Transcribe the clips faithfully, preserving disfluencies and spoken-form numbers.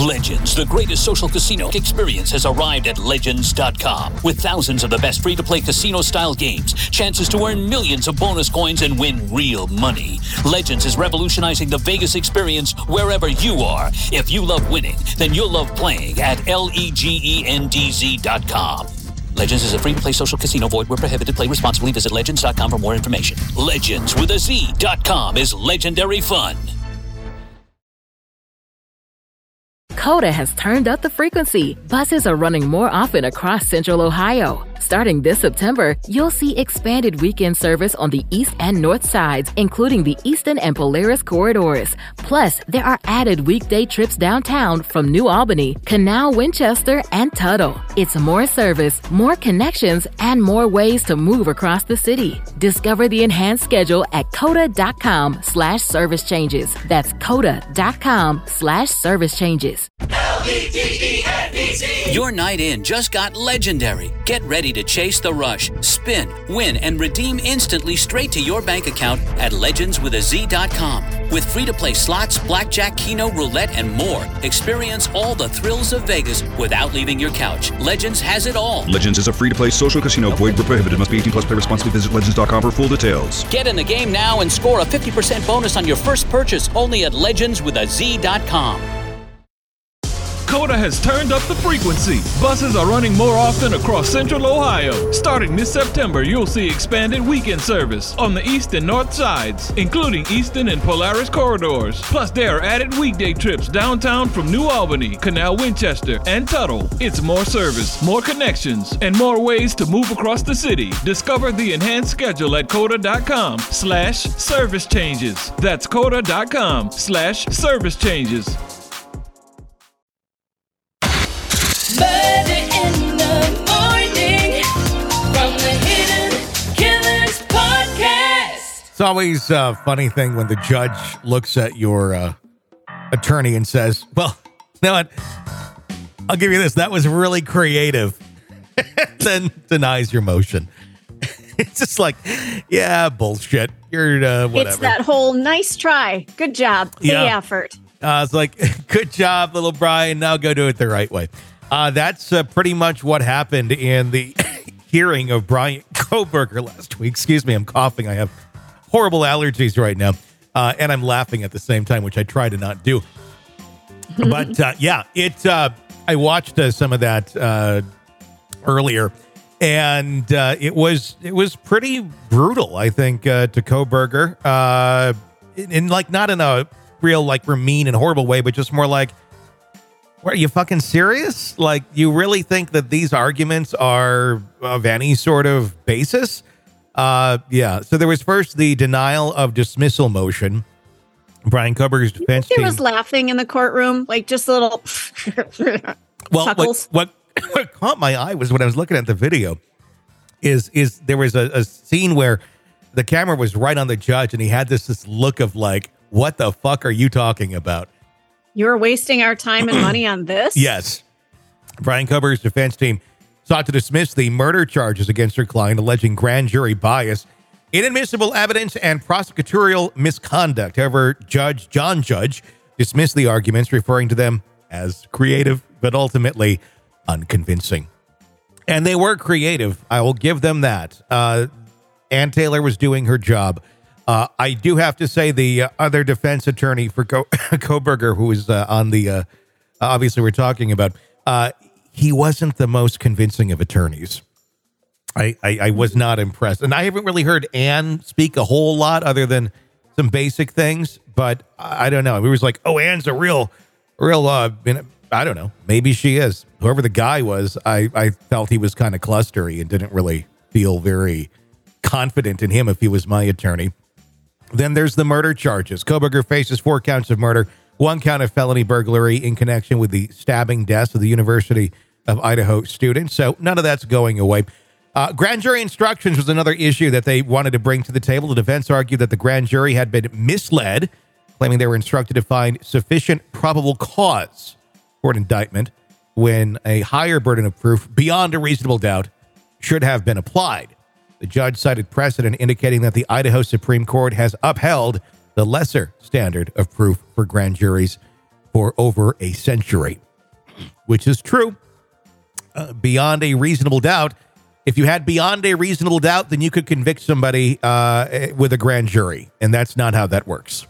Legends, the greatest social casino experience, has arrived at Legends dot com. With thousands of the best free-to-play casino-style games, chances to earn millions of bonus coins, and win real money. Legends is revolutionizing the Vegas experience wherever you are. If you love winning, then you'll love playing at L-E-G-E-N-D-Z dot com. Legends is a free-to-play social casino. Void where prohibited. Play responsibly. Visit Legends dot com for more information. Legends with a Z dot com is legendary fun. Coda has turned up the frequency. Buses are running more often across Central Ohio. Starting this September, you'll see expanded weekend service on the east and north sides, including the Eastern and Polaris corridors. Plus, there are added weekday trips downtown from New Albany, Canal, Winchester, and Tuttle. It's more service, more connections, and more ways to move across the city. Discover the enhanced schedule at coda.com slash service changes. That's coda.com slash service changes. L E G E N D Z. Your night in just got legendary. Get ready to chase the rush, spin, win, and redeem instantly straight to your bank account at legends with a Z dot com. With free-to-play slots, blackjack, keno, roulette, and more, experience all the thrills of Vegas without leaving your couch. Legends has it all. Legends is a free-to-play social casino. Void where prohibited. Must be eighteen plus. Play responsibly. Visit legends dot com for full details. Get in the game now and score a fifty percent bonus on your first purchase only at legends with a Z dot com. Coda has turned up the frequency. Buses are running more often across Central Ohio. Starting this September, you'll see expanded weekend service on the east and north sides, including Eastern and Polaris corridors. Plus, there are added weekday trips downtown from New Albany, Canal, Winchester, and Tuttle. It's more service, more connections, and more ways to move across the city. Discover the enhanced schedule at coda.com slash service changes. That's coda.com slash service changes. Murder in the morning from the Hidden Killers podcast. It's always a funny thing when the judge looks at your uh, attorney and says, well, you know what? I'll give you this. That was really creative. Then denies your motion. It's just like, yeah, bullshit. You're uh, whatever. It's that whole nice try. Good job. The Yeah. effort. Uh, it's like, good job, little Brian. Now go do it the right way. Uh, that's uh, pretty much what happened in the hearing of Brian Kohberger last week. Excuse me, I'm coughing. I have horrible allergies right now. Uh, and I'm laughing at the same time, which I try to not do. But uh, yeah, it. Uh, I watched uh, some of that uh, earlier, and uh, it was it was pretty brutal, I think, uh, to Kohberger. Uh, in, in like not in a real like mean and horrible way, but just more like, what, are you fucking serious? Like, you really think that these arguments are of any sort of basis? Uh, yeah. So there was first the denial of dismissal motion. Brian Kohberger's defense He team was laughing in the courtroom, like just a little well, chuckles. what, what what caught my eye was when I was looking at the video is is there was a, a scene where the camera was right on the judge and he had this this look of like, what the fuck are you talking about? You're wasting our time and money on this? Yes. Brian Kohberger's defense team sought to dismiss the murder charges against her client, alleging grand jury bias, inadmissible evidence, and prosecutorial misconduct. However, Judge John Judge dismissed the arguments, referring to them as creative, but ultimately unconvincing. And they were creative. I will give them that. Uh, Ann Taylor was doing her job. Uh, I do have to say the uh, other defense attorney for Co- Kohberger, who is uh, on the, uh, obviously we're talking about, uh, he wasn't the most convincing of attorneys. I, I, I was not impressed. And I haven't really heard Ann speak a whole lot other than some basic things, but I, I don't know. It was like, oh, Ann's a real, real, uh, I don't know. Maybe she is. Whoever the guy was, I, I felt he was kind of clustery and didn't really feel very confident in him if he was my attorney. Then there's the murder charges. Kohberger faces four counts of murder, one count of felony burglary in connection with the stabbing deaths of the University of Idaho students. So none of that's going away. Uh, grand jury instructions was another issue that they wanted to bring to the table. The defense argued that the grand jury had been misled, claiming they were instructed to find sufficient probable cause for an indictment when a higher burden of proof beyond a reasonable doubt should have been applied. The judge cited precedent indicating that the Idaho Supreme Court has upheld the lesser standard of proof for grand juries for over a century, which is true. Uh, beyond a reasonable doubt. If you had beyond a reasonable doubt, then you could convict somebody uh, with a grand jury, and that's not how that works.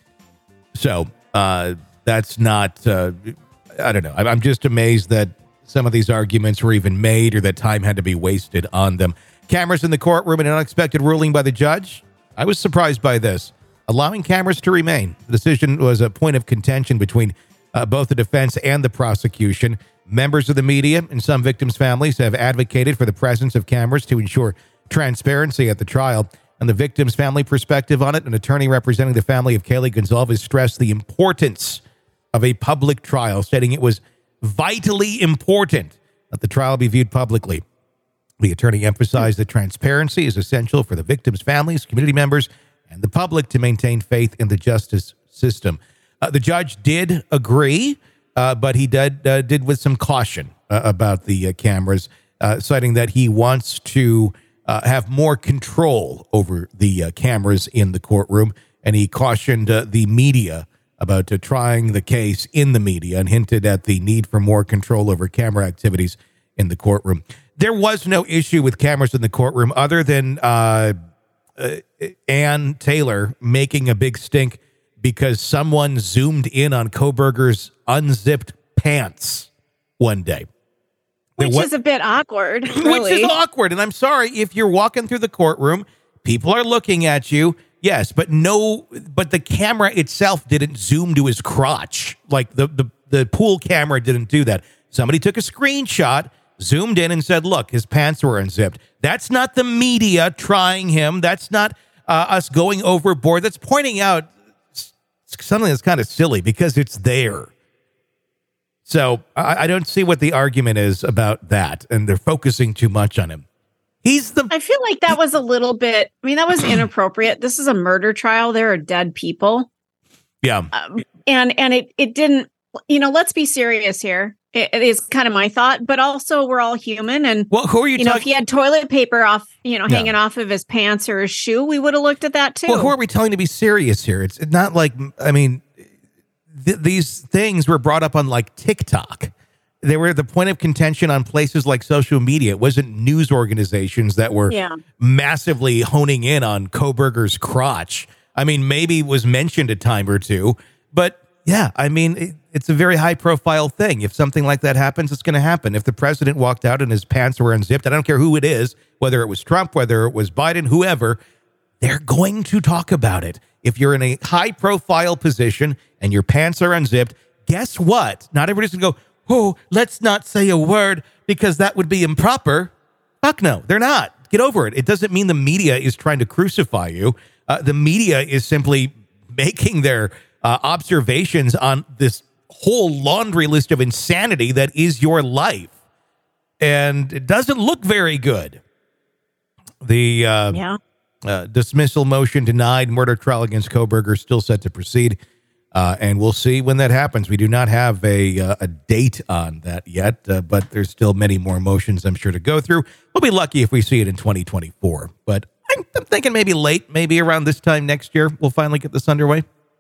So uh, that's not, uh, I don't know. I'm just amazed that some of these arguments were even made or that time had to be wasted on them. Cameras in the courtroom and an unexpected ruling by the judge. I was surprised by this. Allowing cameras to remain. The decision was a point of contention between uh, both the defense and the prosecution. Members of the media and some victims' families have advocated for the presence of cameras to ensure transparency at the trial. And the victim's family perspective on it, an attorney representing the family of Kaylee Goncalves stressed the importance of a public trial, stating it was vitally important that the trial be viewed publicly. The attorney emphasized that transparency is essential for the victims' families, community members, and the public to maintain faith in the justice system. Uh, the judge did agree, uh, but he did uh, did with some caution uh, about the uh, cameras, uh, citing that he wants to uh, have more control over the uh, cameras in the courtroom, and he cautioned uh, the media about uh, trying the case in the media and hinted at the need for more control over camera activities in the courtroom. There was no issue with cameras in the courtroom other than uh, uh, Ann Taylor making a big stink because someone zoomed in on Kohberger's unzipped pants one day. Which was, is a bit awkward, really. Which is awkward. And I'm sorry, if you're walking through the courtroom, people are looking at you. Yes, but no, but the camera itself didn't zoom to his crotch. Like the, the, the pool camera didn't do that. Somebody took a screenshot, zoomed in and said, look, his pants were unzipped. That's not the media trying him. That's not uh, us going overboard. That's pointing out something that's kind of silly because it's there. So I, I don't see what the argument is about that. And they're focusing too much on him. He's the. I feel like that was a little bit, I mean, that was inappropriate. This is a murder trial. There are dead people. Yeah. Um, and, and it, it didn't, you know, let's be serious here. It, it is kind of my thought, but also we're all human. And, well, who are you, you know, talk- if he had toilet paper off, you know, yeah. hanging off of his pants or his shoe, we would have looked at that too. Well, who are we telling to be serious here? It's not like, I mean, th- these things were brought up on like TikTok. They were the point of contention on places like social media. It wasn't news organizations that were yeah. massively honing in on Kohberger's crotch. I mean, maybe it was mentioned a time or two, but yeah, I mean, it, it's a very high profile thing. If something like that happens, it's going to happen. If the president walked out and his pants were unzipped, I don't care who it is, whether it was Trump, whether it was Biden, whoever, they're going to talk about it. If you're in a high profile position and your pants are unzipped, guess what? Not everybody's going to go, oh, let's not say a word because that would be improper. Fuck no, they're not. Get over it. It doesn't mean the media is trying to crucify you. Uh, the media is simply making their uh, observations on this whole laundry list of insanity that is your life. And it doesn't look very good. The uh, yeah. uh, dismissal motion denied, murder trial against Kohberger still set to proceed. Uh, and we'll see when that happens. We do not have a uh, a date on that yet, uh, but there's still many more motions, I'm sure, to go through. We'll be lucky if we see it in twenty twenty-four. But I'm, I'm thinking maybe late, maybe around this time next year, we'll finally get this underway.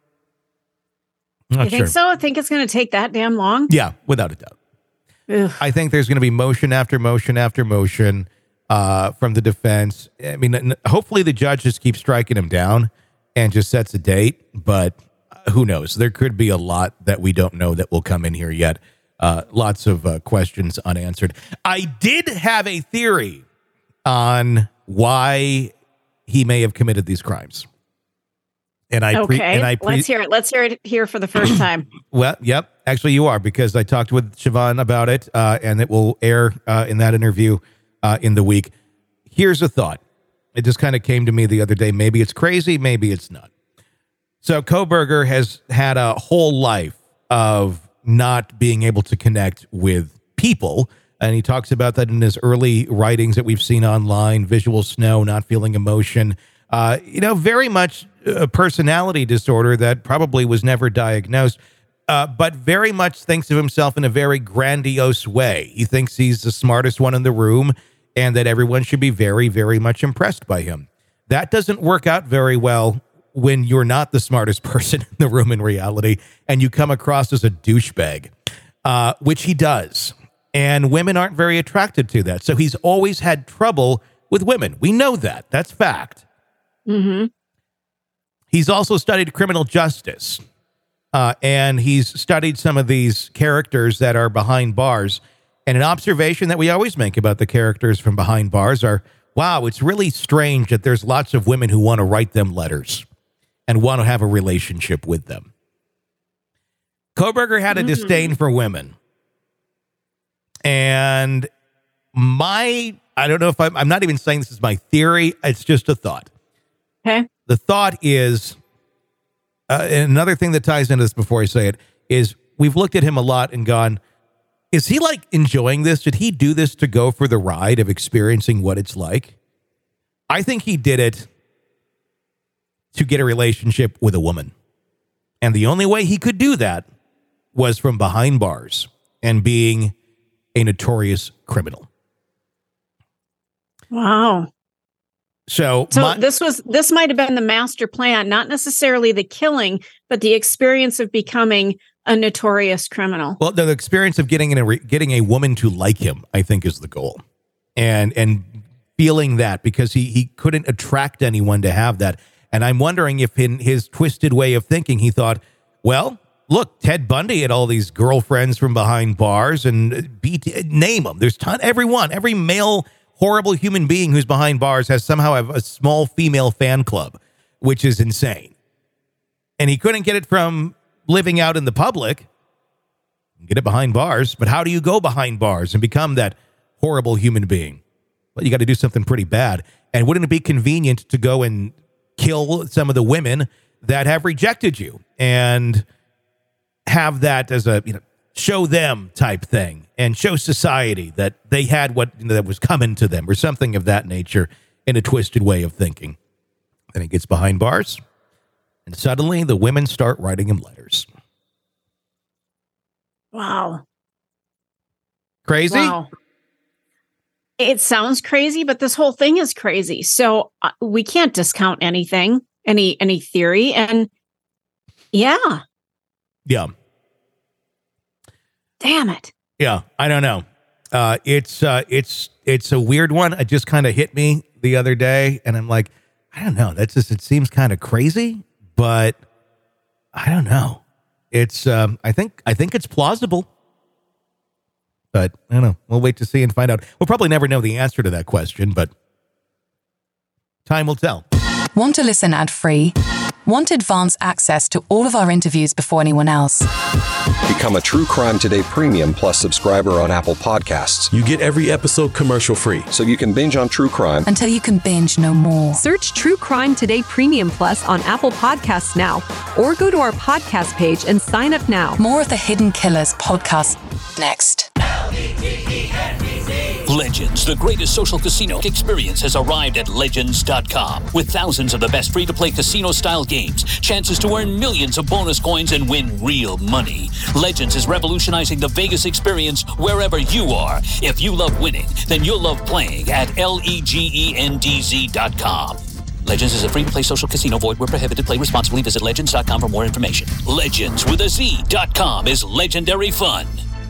Not you think sure. so? I think it's going to take that damn long? Yeah, without a doubt. Ugh. I think there's going to be motion after motion after motion uh, from the defense. I mean, hopefully the judge just keeps striking him down and just sets a date, but who knows? There could be a lot that we don't know that will come in here yet. Uh, lots of uh, questions unanswered. I did have a theory on why he may have committed these crimes. And I pre- okay, and I pre- let's hear it. Let's hear it here for the first time. Well, yep. Actually, you are, because I talked with Siobhan about it, uh, and it will air uh, in that interview uh, in the week. Here's a thought. It just kind of came to me the other day. Maybe it's crazy. Maybe it's not. So Kohberger has had a whole life of not being able to connect with people. And he talks about that in his early writings that we've seen online, visual snow, not feeling emotion. Uh, you know, very much a personality disorder that probably was never diagnosed, uh, but very much thinks of himself in a very grandiose way. He thinks he's the smartest one in the room and that everyone should be very, very much impressed by him. That doesn't work out very well when you're not the smartest person in the room in reality and you come across as a douchebag, uh, which he does. And women aren't very attracted to that. So he's always had trouble with women. We know that. That's fact. Mm-hmm. He's also studied criminal justice. Uh, and he's studied some of these characters that are behind bars. And an observation that we always make about the characters from behind bars are, wow, it's really strange that there's lots of women who want to write them letters and want to have a relationship with them. Kohberger had a mm-hmm. disdain for women. And my, I don't know if I'm, I'm not even saying this is my theory. It's just a thought. Okay. The thought is, uh, and another thing that ties into this before I say it, is we've looked at him a lot and gone, is he like enjoying this? Did he do this to go for the ride of experiencing what it's like? I think he did it to get a relationship with a woman. And the only way he could do that was from behind bars and being a notorious criminal. Wow. So, so my, this was this might have been the master plan, not necessarily the killing, but the experience of becoming a notorious criminal. Well, the experience of getting in a getting a woman to like him, I think, is the goal, and and feeling that because he he couldn't attract anyone to have that. And I'm wondering if in his twisted way of thinking, he thought, well, look, Ted Bundy had all these girlfriends from behind bars and B T, name them. There's ton, everyone, every male horrible human being who's behind bars has somehow have a small female fan club, which is insane. And he couldn't get it from living out in the public. Get it behind bars, but how do you go behind bars and become that horrible human being? Well, you got to do something pretty bad. And wouldn't it be convenient to go and kill some of the women that have rejected you and have that as a, you know, show them type thing and show society that they had what, you know, that was coming to them or something of that nature in a twisted way of thinking. Then he gets behind bars and suddenly the women start writing him letters. Wow. Crazy? Wow. It sounds crazy, but this whole thing is crazy. So uh, we can't discount anything, any any theory. And yeah. Yeah. Damn it. Yeah, I don't know. Uh, it's uh, it's it's a weird one. It just kind of hit me the other day, and I'm like, I don't know. That's just, it seems kind of crazy, but I don't know. It's um, I think I think it's plausible. But I don't know. We'll wait to see and find out. We'll probably never know the answer to that question, but time will tell. Want to listen ad-free? Want advanced access to all of our interviews before anyone else? Become a True Crime Today Premium Plus subscriber on Apple Podcasts. You get every episode commercial-free. So you can binge on true crime until you can binge no more. Search True Crime Today Premium Plus on Apple Podcasts now, or go to our podcast page and sign up now. More of the Hidden Killers podcast next. Legends, the greatest social casino experience, has arrived at Legends dot com. With thousands of the best free-to-play casino-style games, chances to earn millions of bonus coins and win real money. Legends is revolutionizing the Vegas experience wherever you are. If you love winning, then you'll love playing at L-E-G-E-N-D-Z dot com. Legends is a free-to-play social casino. Void where prohibited. Play responsibly. Visit Legends dot com for more information. Legends with a Z dot com is legendary fun.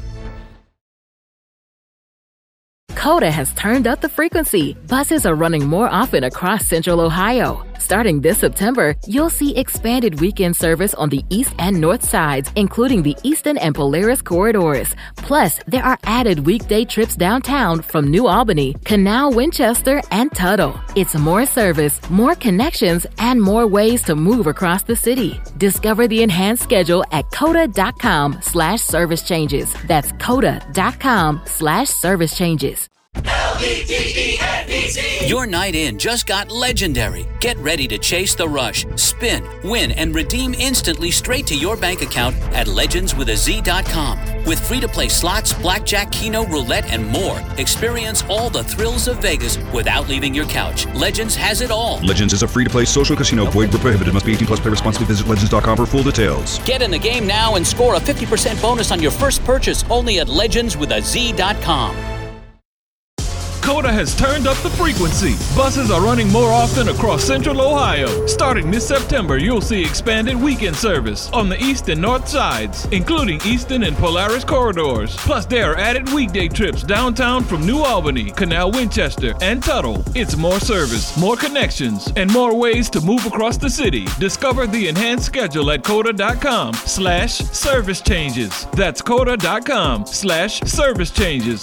Coda has turned up the frequency. Buses are running more often across Central Ohio. Starting this September, you'll see expanded weekend service on the east and north sides, including the Eastern and Polaris corridors. Plus, there are added weekday trips downtown from New Albany, Canal, Winchester, and Tuttle. It's more service, more connections, and more ways to move across the city. Discover the enhanced schedule at coda.com slash service changes. That's coda.com slash service changes. L E G E N D Z. Your night in just got legendary. Get ready to chase the rush, spin, win, and redeem instantly straight to your bank account at legends with a Z dot com. With free-to-play slots, blackjack, keno, roulette, and more, experience all the thrills of Vegas without leaving your couch. Legends has it all. Legends is a free-to-play social casino. Void where prohibited. Must be eighteen plus. Play responsibly. Visit legends dot com for full details. Get in the game now and score a fifty percent bonus on your first purchase only at legends with a Z dot com. COTA has turned up the frequency. Buses are running more often across Central Ohio. Starting this September, you'll see expanded weekend service on the east and north sides, including Eastern and Polaris corridors. Plus, there are added weekday trips downtown from New Albany, Canal Winchester, and Tuttle. It's more service, more connections, and more ways to move across the city. Discover the enhanced schedule at COTA.com slash service changes. That's COTA.com slash service changes.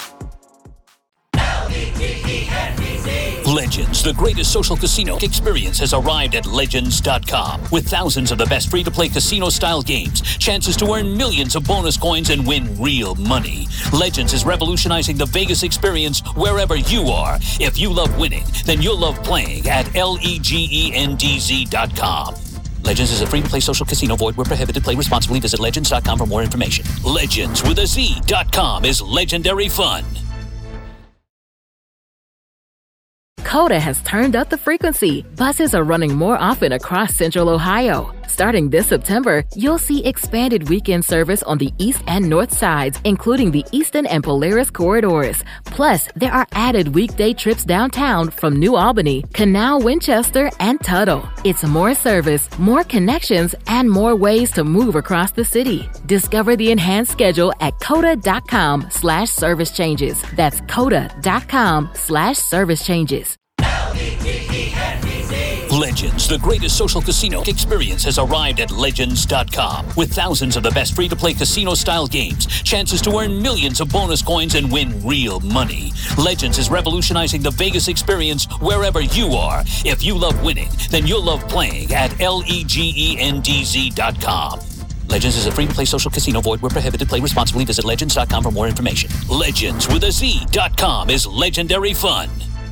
Legends, the greatest social casino experience, has arrived at Legends dot com. With thousands of the best free-to-play casino-style games, chances to earn millions of bonus coins and win real money. Legends is revolutionizing the Vegas experience wherever you are. If you love winning, then you'll love playing at Legends dot com. Legends is a free-to-play social casino. Void where prohibited. Play responsibly. Visit Legends dot com for more information. Legends with a Z dot com is legendary fun. COTA has turned up the frequency. Buses are running more often across Central Ohio. Starting this September, you'll see expanded weekend service on the east and north sides, including the Eastern and Polaris corridors. Plus, there are added weekday trips downtown from New Albany, Canal Winchester, and Tuttle. It's more service, more connections, and more ways to move across the city. Discover the enhanced schedule at COTA.com slash service changes. That's COTA.com slash service changes. Legends, the greatest social casino experience, has arrived at Legends dot com. With thousands of the best free-to-play casino-style games, chances to earn millions of bonus coins and win real money. Legends is revolutionizing the Vegas experience wherever you are. If you love winning, then you'll love playing at Legends dot com. Legends is a free-to-play social casino. Void where prohibited. Play responsibly. Visit Legends dot com for more information. Legends with a Z dot com is legendary fun.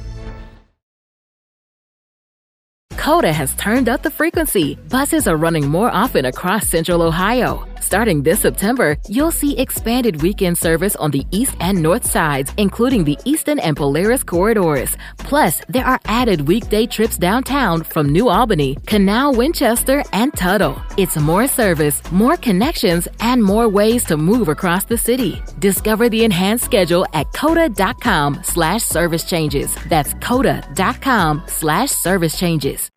COTA has turned up the frequency. Buses are running more often across Central Ohio. Starting this September, you'll see expanded weekend service on the east and north sides, including the Eastern and Polaris corridors. Plus, there are added weekday trips downtown from New Albany, Canal Winchester, and Tuttle. It's more service, more connections, and more ways to move across the city. Discover the enhanced schedule at COTA.com slash service changes. That's COTA.com slash service changes.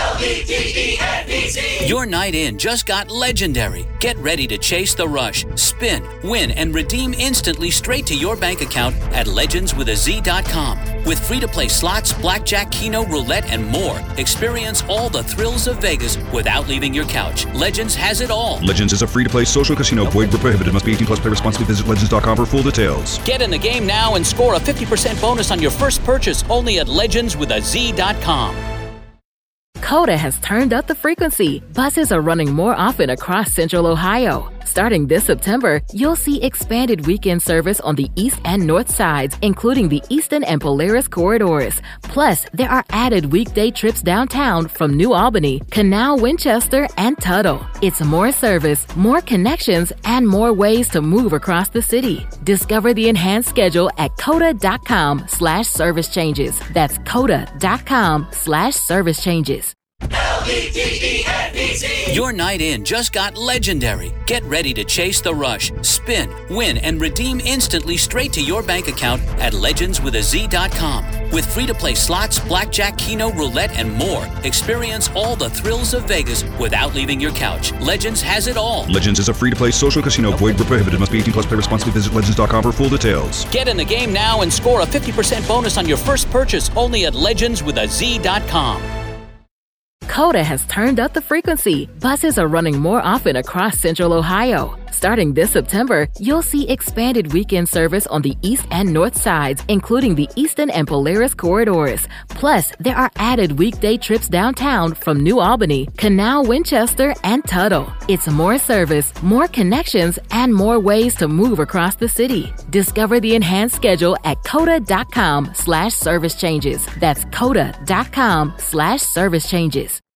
Your night in just got legendary. Get ready to chase the rush, spin, win, and redeem instantly straight to your bank account at Legends with a Z dot com. With free-to-play slots, blackjack, keno, roulette, and more, experience all the thrills of Vegas without leaving your couch. Legends has it all. Legends is a free-to-play social casino. Void where prohibited. Must be eighteen plus. Play responsibly. Visit Legends dot com for full details. Get in the game now and score a fifty percent bonus on your first purchase only at Legends with a Z dot com. COTA has turned up the frequency. Buses are running more often across Central Ohio. Starting this September, you'll see expanded weekend service on the east and north sides, including the Eastern and Polaris corridors. Plus, there are added weekday trips downtown from New Albany, Canal Winchester, and Tuttle. It's more service, more connections, and more ways to move across the city. Discover the enhanced schedule at COTA.com slash service changes. That's COTA.com slash service changes. Your night in just got legendary. Get ready to chase the rush, spin, win, and redeem instantly straight to your bank account at Legends with a Z dot com. With free-to-play slots, blackjack, keno, roulette, and more, experience all the thrills of Vegas without leaving your couch. Legends has it all. Legends is a free-to-play social casino. Void where prohibited. Must be eighteen plus. Play responsibly. Visit Legends dot com for full details. Get in the game now and score a fifty percent bonus on your first purchase only at Legends with a Z dot com. COTA has turned up the frequency. Buses are running more often across Central Ohio. Starting this September, you'll see expanded weekend service on the east and north sides, including the Eastern and Polaris corridors. Plus, there are added weekday trips downtown from New Albany, Canal Winchester, and Tuttle. It's more service, more connections, and more ways to move across the city. Discover the enhanced schedule at COTA.com slash service changes. That's COTA.com slash service changes.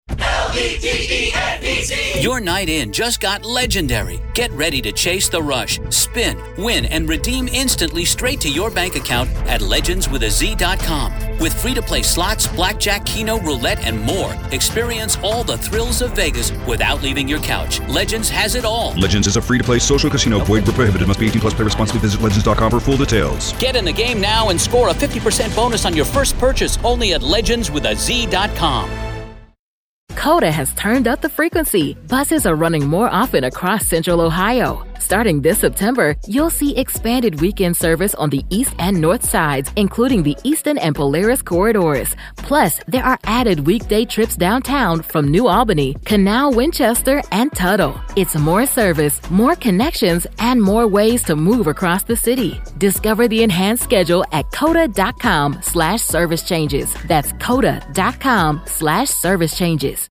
L E G E N D Z. Your night in just got legendary. Get ready to chase the rush, spin, win, and redeem instantly straight to your bank account at legends with a z dot com. With free-to-play slots, blackjack, keno, roulette, and more, experience all the thrills of Vegas without leaving your couch. Legends has it all. Legends is a free-to-play social casino. Void where prohibited. Must be eighteen plus. Play responsibly. Visit legends dot com for full details. Get in the game now and score a fifty percent bonus on your first purchase only at legends with a z dot com. Coda has turned up the frequency. Buses are running more often across Central Ohio. Starting this September, you'll see expanded weekend service on the east and north sides, including the Eastern and Polaris corridors. Plus, there are added weekday trips downtown from New Albany, Canal, Winchester, and Tuttle. It's more service, more connections, and more ways to move across the city. Discover the enhanced schedule at coda.com slash service changes. That's coda.com slash service changes.